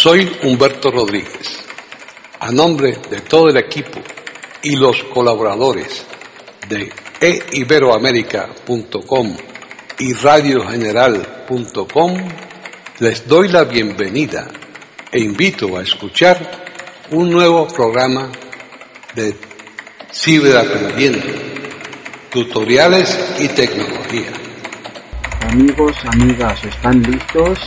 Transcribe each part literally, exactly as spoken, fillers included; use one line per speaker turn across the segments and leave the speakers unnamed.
Soy Humberto Rodríguez. A nombre de todo el equipo y los colaboradores de e iberoamerica punto com y radio general punto com, les doy la bienvenida e invito a escuchar un nuevo programa de Ciberaprendiendo, tutoriales y tecnología.
Amigos, amigas, ¿están listos?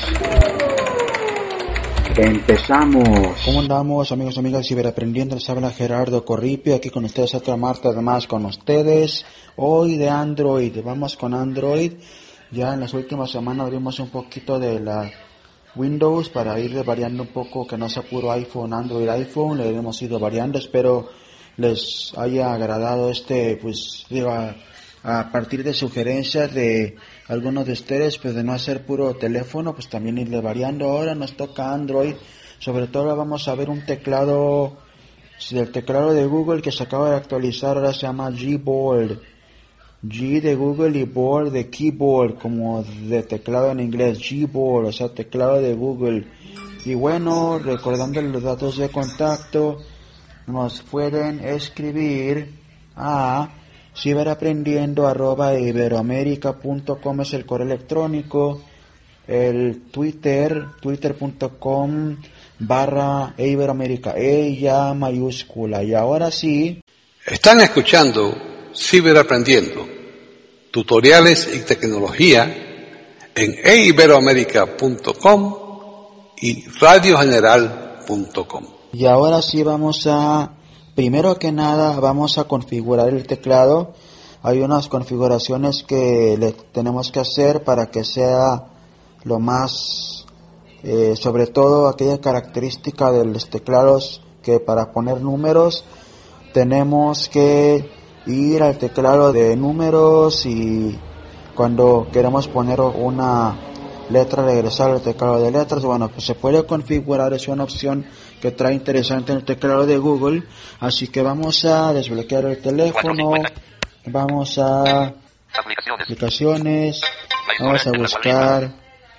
Empezamos.
¿Cómo andamos, amigos y amigas Ciberaprendiendo? Les habla Gerardo Corripio, aquí con ustedes otra martes más con ustedes. Hoy de Android, vamos con Android. Ya en las últimas semanas vimos un poquito de la Windows para ir variando un poco, que no sea puro iPhone, Android, iPhone. Le hemos ido variando, espero les haya agradado este, pues digo, a, a partir de sugerencias de algunos de ustedes, pues de no hacer puro teléfono, pues también irle variando. Ahora nos toca Android, sobre todo vamos a ver un teclado, del teclado de Google que se acaba de actualizar, ahora se llama Gboard, G de Google y board de keyboard, como de teclado en inglés, Gboard, o sea teclado de Google. Y bueno, recordando los datos de contacto, nos pueden escribir a ciberaprendiendo arroba iberoamerica punto com, es el correo electrónico, el Twitter, twitter punto com barra iberoamerica, E ya mayúscula. Y ahora sí,
están escuchando Ciberaprendiendo, tutoriales y tecnología en e iberoamerica punto com y radio general punto com.
Y ahora sí vamos a, primero que nada, vamos a configurar el teclado. Hay unas configuraciones que le tenemos que hacer para que sea lo más, eh, sobre todo aquella característica de los teclados, que para poner números tenemos que ir al teclado de números y cuando queremos poner una letra regresar al teclado de letras. Bueno, pues se puede configurar, es una opción que trae interesante en el teclado de Google. Así que vamos a desbloquear el teléfono, vamos a aplicaciones, vamos a buscar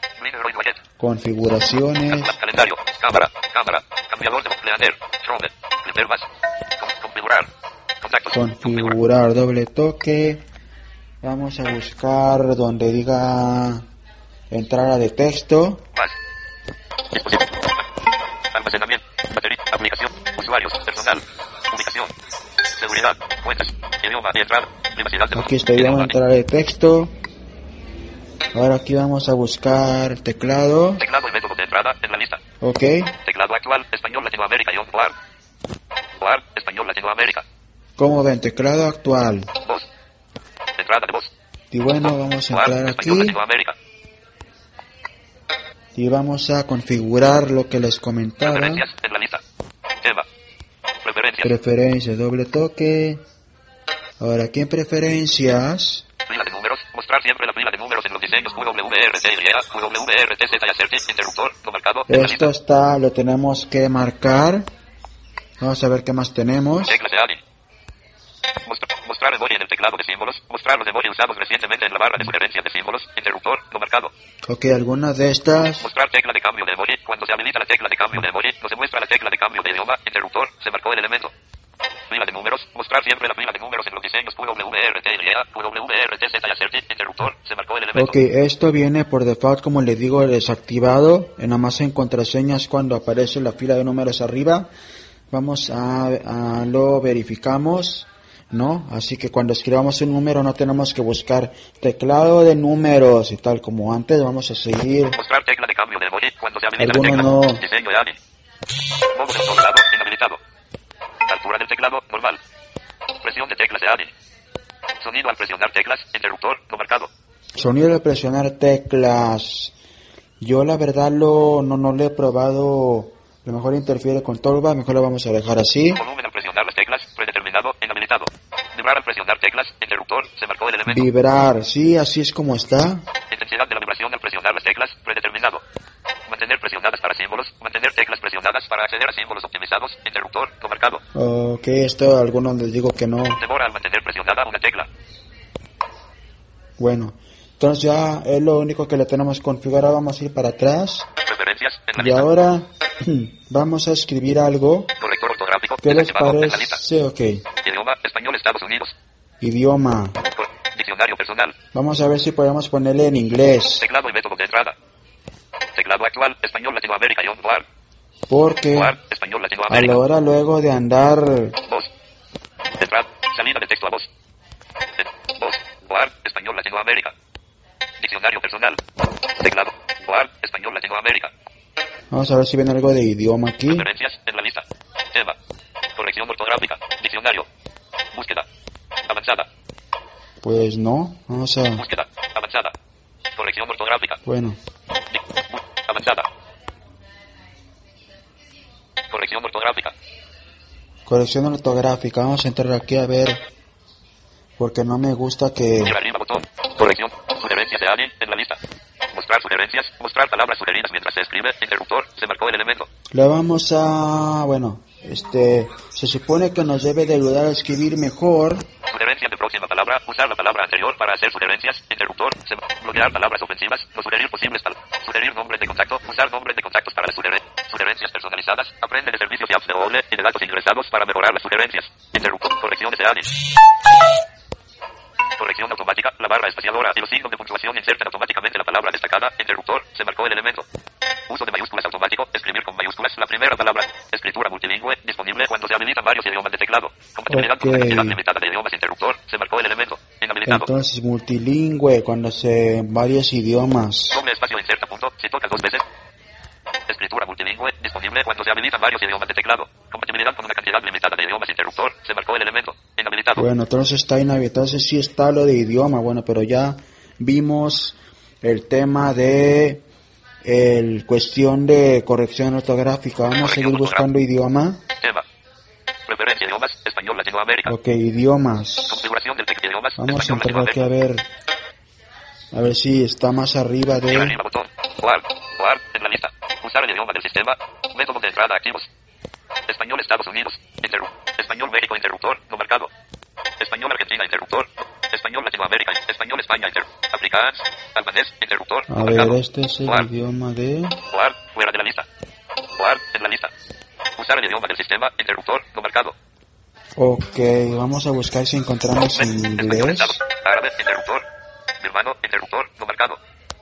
configuraciones,
calendario, cámara, cámara, cambiador de planer, primer más, configurar, contactos,
configurar, doble toque, vamos a buscar donde diga entrada de texto,
almacenamiento, batería, aplicación, usuarios, personal, ubicación, seguridad, cuentas, idioma de entrada, privacidad de
aquí está idioma, entrada de texto. Ahora aquí vamos a buscar teclado.
Teclado y método de entrada en la lista.
Ok.
Teclado actual, español Latinoamérica y Board. Board, español Latinoamérica.
¿Cómo ven? Teclado actual.
Voz. Entrada de voz.
Y bueno, vamos a
Board,
entrar
español
aquí.
Latinoamérica.
Y vamos a configurar lo que les comentaba.
Preferencias en la lista. Tema. Preferencias.
Preferencias, doble toque. Ahora aquí en preferencias.
Fila de números. Mostrar siempre la fila de números en los diseños W R T Y, W R T Z y acerte. Interruptor no marcado.
Esto está, lo tenemos que marcar. Vamos a ver qué más tenemos.
Teclas de A D I. Mostrar, mostrar emoji en el teclado de símbolos. Mostrar los emoji usados recientemente en la barra de sugerencias de símbolos. Interruptor no marcado.
Ok, algunas de estas.
Mostrar tecla de cambio de emoji. Cuando se habilita la tecla de cambio de emoji, no se muestra la tecla de cambio de idioma. Interruptor, se marcó el elemento. Fila de números. Mostrar siempre la fila de números en los diseños W R T Y, W R T Z y acerte. Interruptor, se marcó el elemento.
Ok, esto viene por default, como les digo, desactivado. En nada más en contraseñas cuando aparece la fila de números arriba. Vamos a, a lo verificamos, ¿no? Así que cuando escribamos un número no tenemos que buscar teclado de números y tal como antes. Vamos a seguir.
Mostrar tecla de cambio de emoji cuando se habilita
Algunos
la
no.
tecla. Diseño de A D I. Modo de teclado inhabilitado. Altura del teclado normal. Presión de teclas de A D I. Sonido al presionar teclas. Interruptor no marcado.
Sonido al presionar teclas. Yo la verdad lo no no lo he probado. A lo mejor interfiere con Tolba, mejor lo vamos a dejar así.
Volumen al presionar las teclas, predeterminado, inhabilitado. Vibrar al presionar teclas, interruptor, se marcó el elemento.
Vibrar, sí, así es como está.
Intensidad de la vibración al presionar las teclas, predeterminado. Mantener presionadas para símbolos, mantener teclas presionadas para acceder a símbolos optimizados, interruptor, no marcado.
Ok, esto a algunos les digo que no.
Demora al mantener presionada una tecla.
Bueno, Entonces ya es lo único que le tenemos configurado. Vamos a ir para atrás.
Preferencias en la
Y
lista.
ahora vamos a escribir algo.
Corrector ortográfico.
¿Qué les
desactivado en la lista.
parece? Ok.
Idioma español Estados Unidos.
Idioma.
Por- Diccionario personal.
Vamos a ver si podemos ponerle en inglés.
Teclado y método de entrada. Teclado actual. Español Latinoamérica. Ion Boar.
Porque
Boar. Español
a
Latinoamérica.
la hora luego de andar...
Voz. Entrada. Salida de texto a voz. En- Voz. Boar. Español Latinoamérica. Diccionario personal. Teclado. Boar. Español Latinoamérica.
Vamos a ver si viene algo de idioma aquí.
Preferencias en la lista. Tema. Corrección ortográfica. Diccionario. Búsqueda. Avanzada.
Pues no. Vamos a...
Búsqueda. Avanzada. Corrección ortográfica.
Bueno.
Di- bu- Avanzada. Corrección ortográfica.
Corrección ortográfica. Vamos a entrar aquí a ver. Porque no me gusta que...
Ir arriba botón. Corrección. Sugerencias de alguien en la lista. Mostrar sugerencias. Mostrar palabras sugeridas mientras se escribe. Interruptor. Se marcó el elemento.
Le vamos a... Bueno. Este... Se supone que nos debe de ayudar a escribir mejor.
Sugerencia de próxima palabra. Usar la palabra anterior para hacer sugerencias. Interruptor. Se bloquear palabras ofensivas. No sugerir posibles palabras. Sugerir nombres de contacto. Usar nombres de contactos para las sugeren- sugerencias personalizadas. Aprende de servicios y apps de Google y de datos ingresados para mejorar las sugerencias. Interruptor. Correcciones de alguien. Corrección automática. La barra espaciadora y los signos de puntuación insertan automáticamente la palabra destacada. Interruptor. Se marcó el elemento. Uso de mayúsculas automático. Escribir con mayúsculas la primera palabra. Escritura multilingüe. Disponible cuando se habilitan varios idiomas de teclado. Compatibilidad con
Ok.
una cantidad limitada de idiomas. Interruptor. Se marcó el elemento. Inhabilitado.
Entonces multilingüe. Cuando se... Varios idiomas.
Doble espacio inserta punto. Si toca dos veces. Escritura multilingüe. Disponible cuando se habilitan varios idiomas de teclado. Compatibilidad con una cantidad limitada de idiomas. Interruptor. Se marcó el elemento. Inhabilitado.
Bueno, entonces está inhabilitado. Entonces sí está lo de idioma. Bueno, pero ya vimos el tema de... El cuestión de corrección ortográfica. Vamos a seguir buscando idioma.
Tema. Preferencia idiomas. Español Latinoamérica.
Ok, idiomas.
Configuración del texto idiomas.
Vamos a
Español
entrar aquí a ver. A ver si está más arriba
Ir
de...
arriba botón. Jugar. Jugar en la lista. Usar el idioma del sistema. Método de entrada activos. Español Estados Unidos. Interru- Español México interruptor. No marcado. Español Argentina interruptor. Español Latinoamérica. Español España inter. Afrikaans. Albanés interruptor.
A
No
ver,
marcado.
este es el
Jugar.
idioma de...
Jugar. Fuera de la lista. Jugar en la lista. Usar el idioma del sistema. Interruptor. No marcado.
Ok, vamos a buscar si encontramos en
Español
inglés.
Estado. Árabe interruptor. Birmano interruptor. No marcado.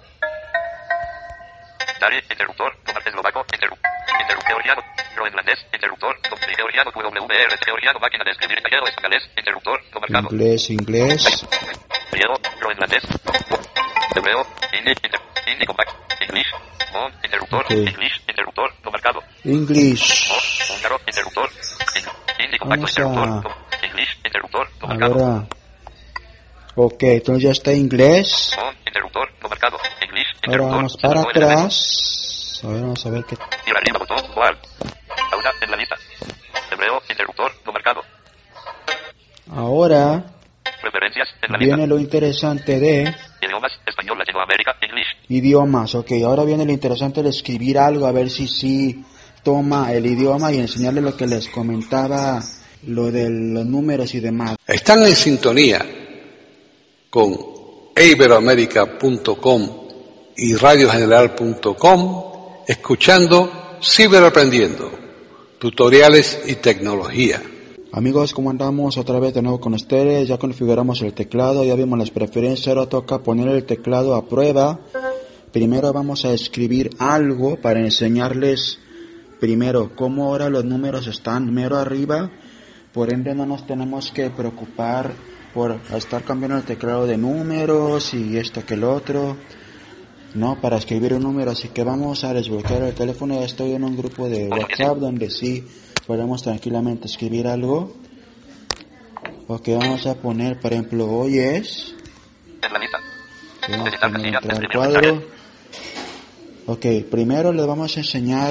Dari interruptor. No marcado. Eslovaco interruptor. Interruptor. Georgiano. Groenlandés interruptor. No- Georgiano. W R. Georgiano. Máquina de escribir. Gallego. Españolés interruptor. No marcado.
Inglés, inglés.
Griego, groenlandés, hebreo, hindi, inter, hindi compact, English, mon, interruptor,
Ok.
English, interruptor, no marcado,
English.
mon, húngaro, interruptor, en- hindi compacto,
Vamos a-
interruptor, no- English, interruptor, no
A
marcado,
ver, ah. Ok, entonces ya está inglés.
mon, interruptor, no marcado, English,
Ahora
interruptor,
vamos
se
para
marcó el elemento.
atrás. A ver, vamos a ver qué...
Ir arriba, botón, jugar, pausa en la lista, hebreo, interruptor, no marcado,
Ahora
preferencias en la lista,
viene lo interesante de
idiomas, español, Latinoamérica, English,
idiomas. Ok, ahora viene lo interesante de escribir algo, a ver si sí toma el idioma y enseñarle lo que les comentaba, lo de los números y demás.
Están en sintonía con iberoamerica punto com y radio general punto com, escuchando Ciberaprendiendo, tutoriales y tecnología.
Amigos, ¿cómo andamos? Otra vez de nuevo con ustedes. Ya configuramos el teclado, ya vimos las preferencias. Ahora toca poner el teclado a prueba. Primero vamos a escribir algo para enseñarles primero cómo ahora los números están mero arriba. Por ende no nos tenemos que preocupar por estar cambiando el teclado de números y esto que el otro, no, para escribir un número. Así que vamos a desbloquear el teléfono. Ya estoy en un grupo de WhatsApp donde sí podemos tranquilamente escribir algo. Ok, vamos a poner, por ejemplo, hoy es...
en la lista,
Vamos a
editar
poner
casilla,
entrar al
escribir
cuadro.
mensaje,
Ok, primero les vamos a enseñar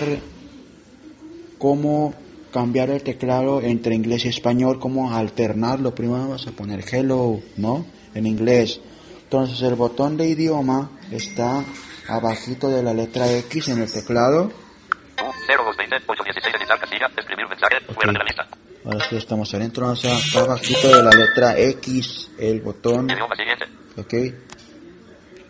cómo cambiar el teclado entre inglés y español, cómo alternarlo. Primero vamos a poner hello, ¿no? En inglés. Entonces el botón de idioma está abajito de la letra X en el teclado.
cero dos veinte, ocho dieciséis, editar casilla, escribir mensaje, fuera de la lista,
Ahora sí estamos adentro, o sea, está abajito de la letra X el botón.
idioma siguiente,
Ok.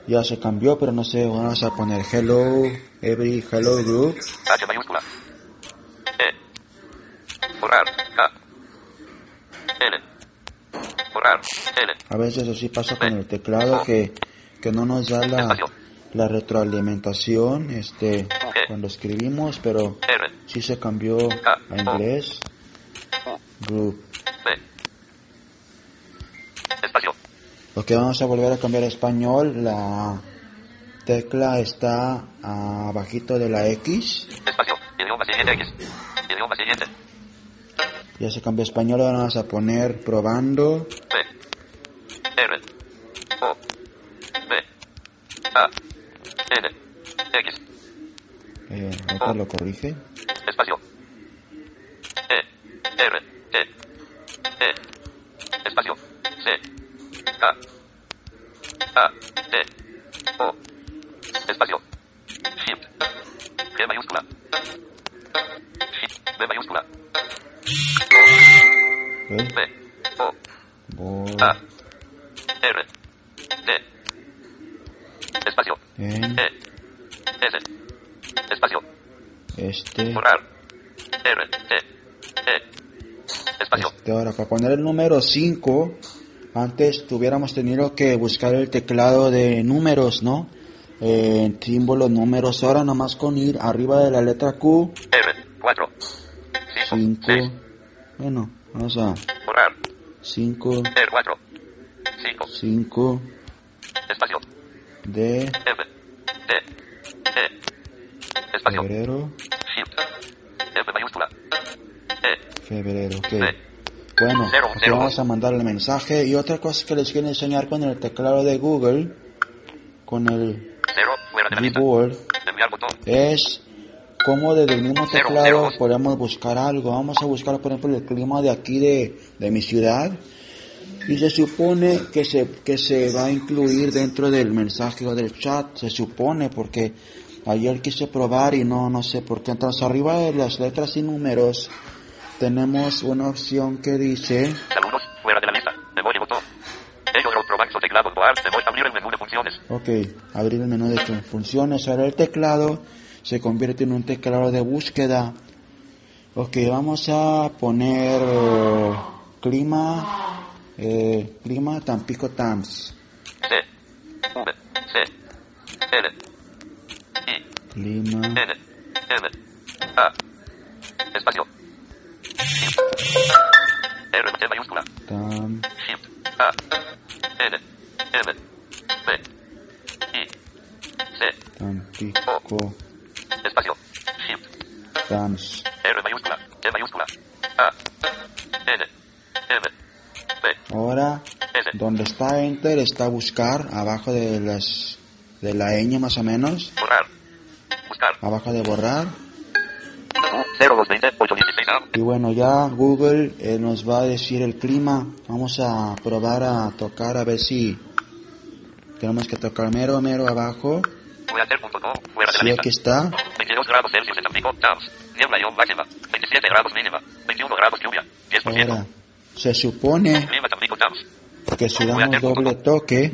Ya se cambió, pero no sé, vamos a poner hello, every hello group.
H mayúscula. E. Borrar. A. L. Borrar. L.
A veces así pasa con el teclado que, que no nos da la, la retroalimentación este cuando escribimos, pero
R.
sí se cambió a inglés. Group.
B. Espacio.
Ok, vamos a volver a cambiar a español. La tecla está abajito de la X.
Espacio. Idioma siguiente X. Idioma siguiente.
Ya se cambió a español, ahora vamos a poner probando.
B. R. O. B. A. N. X.
Eh, ahorita lo corrige.
Espacio. E. R. T. E. Espacio. C. A. A. T. O. Espacio. Shift. G mayúscula. Shift. B mayúscula.
¿Eh?
B. O.
Voy
A. R. T. Espacio.
en
E. S. Espacio.
este.
Borrar. R. T. E. Espacio.
Este, ahora, para poner el número cinco, antes tuviéramos tenido que buscar el teclado de números, ¿no? Eh, símbolos, números. Ahora nomás con ir arriba de la letra Q,
R. cuatro. cinco.
cinco. Bueno, vamos a
Borrar.
cinco,
R. cuatro. cinco.
cinco,
Espacio.
de
F. T. E. Espacio.
febrero,
Shift. F mayúscula. E.
febrero, ok.
C.
Bueno,
Cero,
aquí
cero,
vamos a mandar el mensaje. Y otra cosa que les quiero enseñar con el teclado de Google, con el
Cero. Fuera de la lista.
Gboard,
Enviar botón.
es cómo desde el mismo
Cero,
teclado
cero.
podemos buscar algo. Vamos a buscar, por ejemplo, el clima de aquí de, de mi ciudad. Y se supone que se, que se va a incluir dentro del mensaje o del chat. Se supone, porque ayer quise probar y no, no sé por qué. Entonces, arriba de las letras y números tenemos una opción que dice...
Saludos. Fuera de la lista. Memoria botón. Ello de otro banco teclado. Board. Memoria. Abrir el menú de funciones.
Ok, abrir el menú de fun- funciones. Ahora el teclado se convierte en un teclado de búsqueda. Ok, vamos a poner eh, clima, eh, clima Tampico Tams.
C. V. C. L. I.
Clima
N. M. A. Espacio. Shift. R. T mayúscula.
Tam,
Shift. A. N. M. B. I. C.
Tampico
Espacio. Shift.
Tams.
R mayúscula. T mayúscula. A. N. M. B.
Ahora,
S.
donde está Enter está buscar, abajo de las de la ñ más o menos,
Borrar. Buscar.
abajo de borrar.
cero dos veinte ocho dieciséis A.
Y bueno, ya Google eh, nos va a decir el clima. Vamos a probar a tocar a ver si tenemos que tocar mero, mero abajo.
Fuera punto com. Fuera de la
Sí,
lista.
aquí está.
veintidós grados Celsius en Tampico. Towns. Niebla ion máxima. veintisiete grados mínima. veintiuno grados lluvia. diez por ciento.
Ahora, se supone
Clima Tampico. Towns.
que si damos doble toque,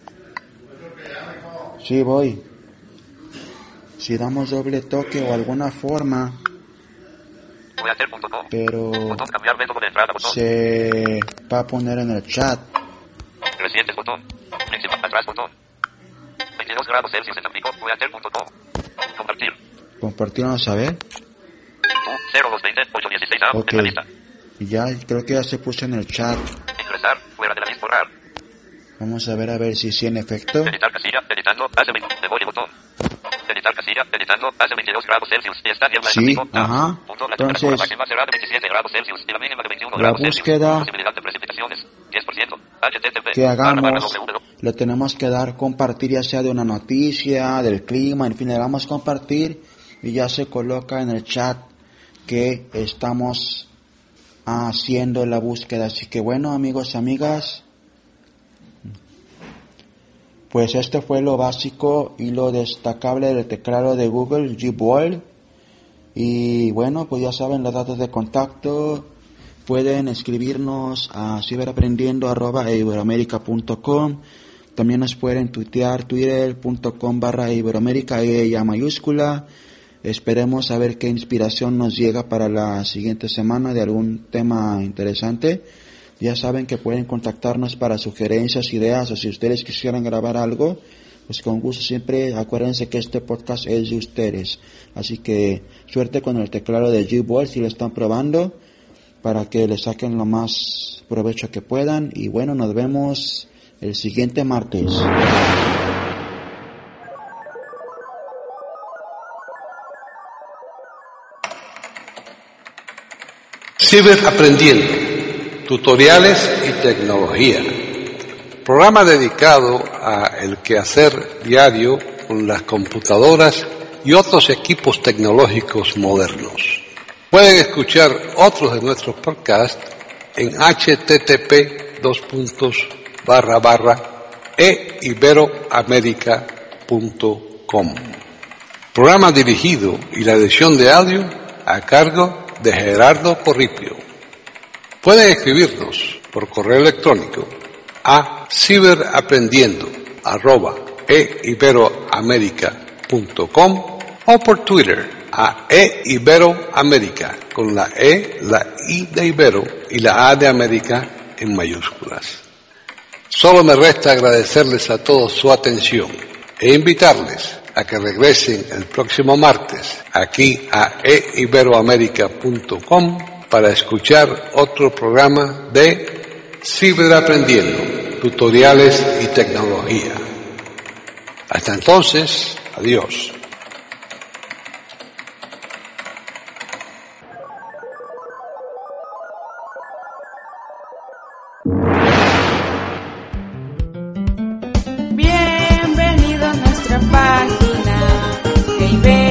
sí voy, si damos doble toque o alguna forma,
Fuera punto com.
pero
Botón cambiar método de entrada. Botón.
se va a poner en el chat.
Recientes botón. Principal atrás botón. veintidós grados Celsius en Tampico. Fuera punto com. Compartir.
Compartir, vamos a ver.
cero dos veinte ocho dieciséis A.
Ok,
En la lista.
y ya creo que ya se puso en el chat.
Ingresar. Fuera de la lista. Borrar.
Vamos a ver a ver si sí en efecto.
Editar casilla. Editando. Hace veinte. Memoria botón. Editar casilla. Editando. Hace veintidós grados Celsius. Y está niebla en
Sí,
Tampico.
ajá.
Punto. La
Entonces,
temperatura máxima será de veintisiete grados Celsius y la mínima de veintiuno
la
grados
búsqueda
Celsius. Posibilidad de precipitaciones. diez por ciento. H T T P.
que hagamos,
barra, barra, w.
le tenemos que dar compartir, ya sea de una noticia, del clima, en fin, le damos compartir y ya se coloca en el chat que estamos haciendo la búsqueda. Así que bueno, amigos y amigas, pues este fue lo básico y lo destacable del teclado de Google Gboard. Y bueno, pues ya saben los datos de contacto. Pueden escribirnos a ciberaprendiendo arroba iberoamerica punto com. También nos pueden tuitear twitter.com barra Iberoamérica, E ya mayúscula. Esperemos a ver qué inspiración nos llega para la siguiente semana de algún tema interesante. Ya saben que pueden contactarnos para sugerencias, ideas, o si ustedes quisieran grabar algo, pues con gusto. Siempre acuérdense que este podcast es de ustedes. Así que suerte con el teclado de Gboard si lo están probando, para que le saquen lo más provecho que puedan. Y bueno, nos vemos el siguiente martes.
Ciberaprendiendo, tutoriales y tecnología. Programa dedicado a el quehacer diario con las computadoras y otros equipos tecnológicos modernos. Pueden escuchar otros de nuestros podcasts en http dos puntos barra barra e iberoamerica punto com. Programa dirigido y la edición de audio a cargo de Gerardo Corripio. Pueden escribirnos por correo electrónico a ciberaprendiendo arroba e iberoamerica punto com o por Twitter a eiberoamerica con la E, la I de Ibero y la A de América en mayúsculas. Solo me resta agradecerles a todos su atención e invitarles a que regresen el próximo martes aquí a e iberoamerica punto com para escuchar otro programa de Ciberaprendiendo, tutoriales y tecnología. Hasta entonces, adiós.
Bienvenido a nuestra página de Ibero.